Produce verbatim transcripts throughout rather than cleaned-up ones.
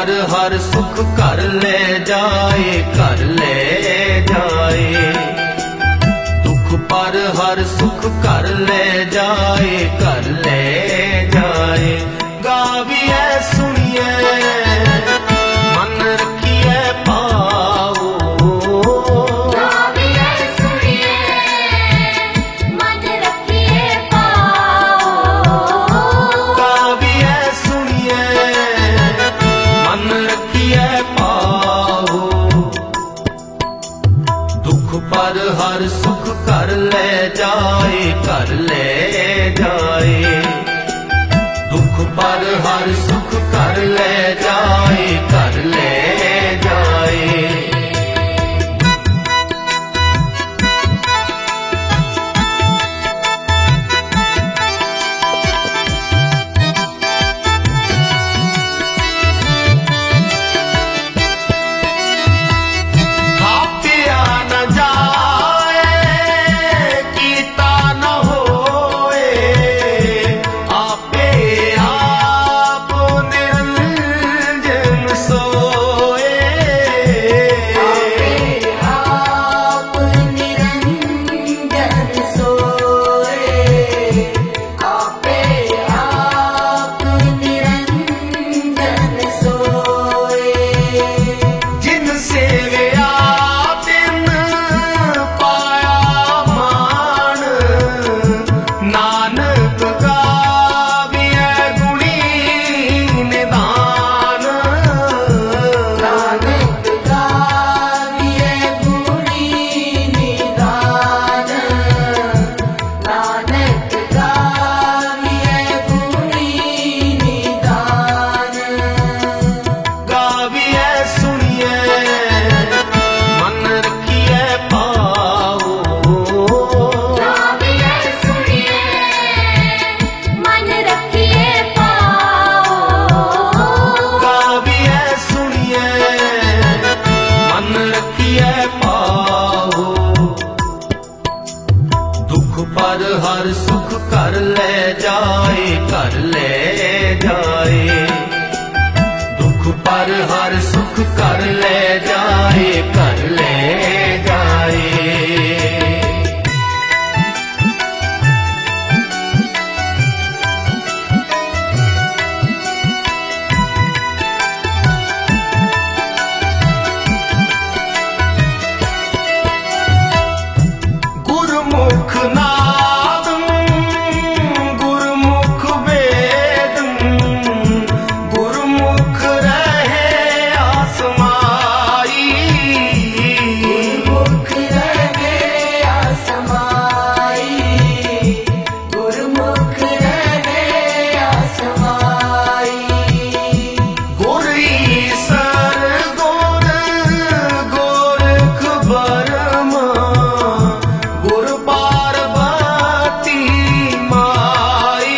पर हर सुख कर ले जाए, कर ले जाए। दुख पर हर सुख कर ले जाए, कर ले जाए। गाविए सुनिए मन रखिए पाओ, गाविए सुनिए मन रखिए पाओ, गाविए सुनिए मन रखिए पाओ। दुख पर हर सुख कर ले जाए, कर ले जाए। दुख पर हर सुख कर ले जाए, कर ले जाए। खापिया न जाए, कीता न होए, आपे आप निरंजन सोए। आपे आप निरंजन सोए, आपे आप निरंजन सोए। जिनसे दिन पाया मान, नानक गाविए गुणी निदान। नानक गाविए गुणी निदान, नानक गाविए गुणी निदान। गाविए सुनिए मन रखिए पाओ, गाविए सुनिए मन रखिए पाओ, गाविए सुनिए मन रखिए पाओ। दुख पर हर सुख कर ले जाए, कर ले जाए। दुख पर हर सुख कर ले जाए, कर ले जाए। गुरुमुख नादं गुरुमुख वेदं, गुरुमुख रहे आसमाई। गुरुमुख रहे आसमाई, गुरुमुख रहे आसमाई। गुर ईसर गुर गोरख बरमा, गुर पार्वती माई।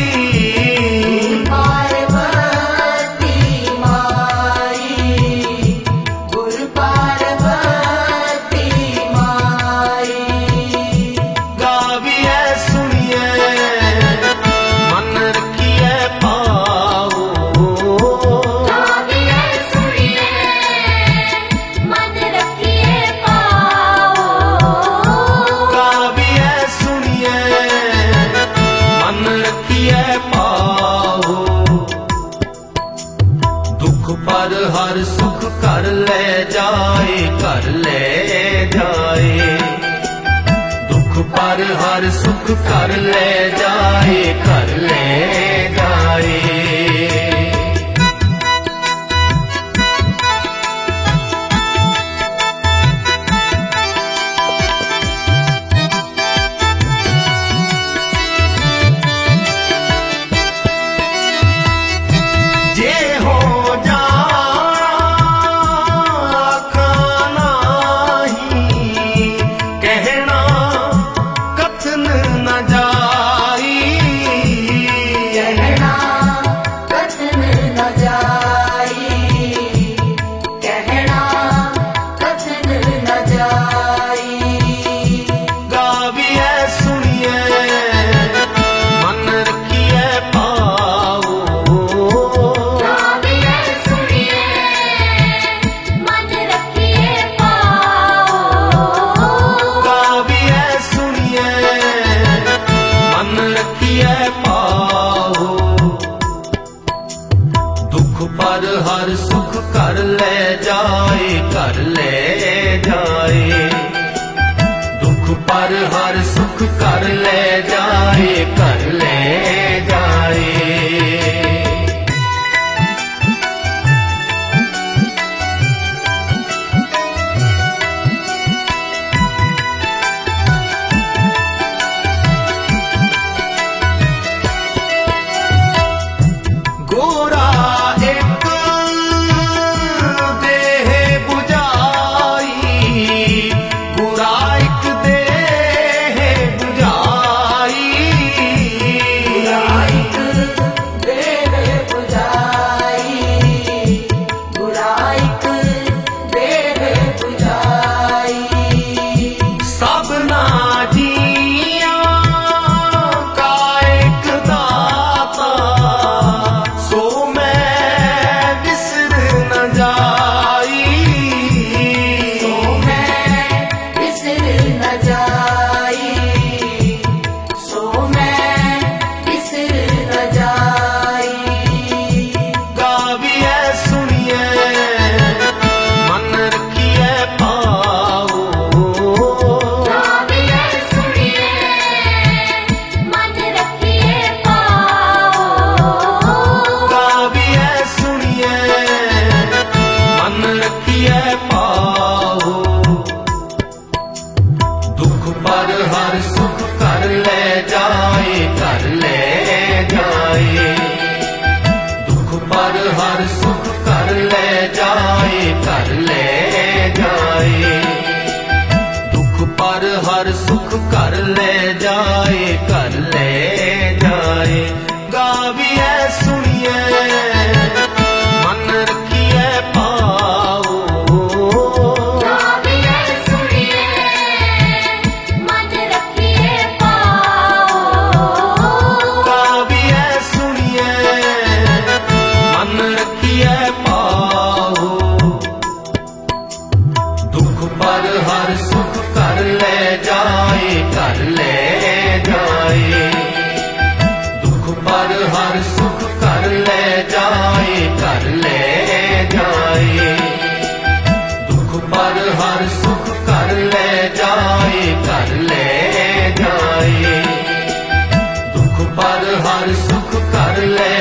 पार्वती माई, गुर पार्वती माई। गाविए सुनिए मन रखिए पाओ, गाविए सुनिए मन रखिए पाओ, गाविए सुनिए मन रखिए पाओ। दुख पर हर सुख कर ले जाए, कर ले जाए। दुख पर हर सुख कर ले जाए, कर ले जाए। जे हो जाना ही कहना कथन न जाई। कहना सुख कर ले जाए, कर ले जाए। दुख पर हर सुख कर ले जाए, कर ले जाए। दुख पर हर सुख कर ले जाए, कर ले जाए। दुख पर हर सुख कर ले जाए, कर ले जाए। दुख पर हर सुख कर ले जाए, कर ले जाए। गाविए सुनिए मन रखिए पाओ। दुख पर हर सुख कर ले जाए, कर ले जाए। दुख पर हर सुख कर ले जाए, कर ले जाए। दुख पर हर सुख कर ले जाए, कर ले जाए। दुख पर हर सुख कर ले